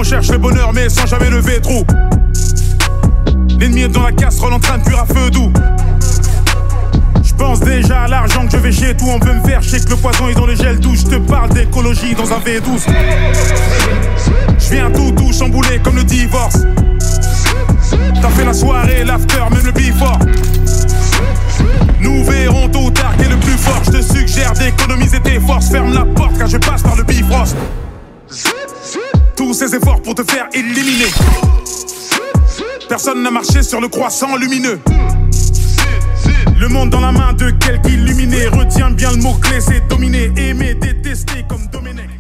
cherche le bonheur mais sans jamais lever trou. L'ennemi est dans la casserole en train de cuire à feu doux. J'pense déjà à l'argent que je vais chez tout. On veut me faire chier que le poison est dans les gels douches. Je te parle d'écologie dans un V12. J'viens tout chambouler comme le divorce. T'as fait la soirée, l'after, même le before. Nous verrons tôt ou tard qui est le plus fort. Je te suggère d'économiser tes forces. Ferme la porte car je passe par le bifrost. Tous ces efforts pour te faire éliminer. Personne n'a marché sur le croissant lumineux. Le monde dans la main de quelque illuminé. Retiens bien le mot-clé, c'est dominer. Aimer, détester comme Domenech.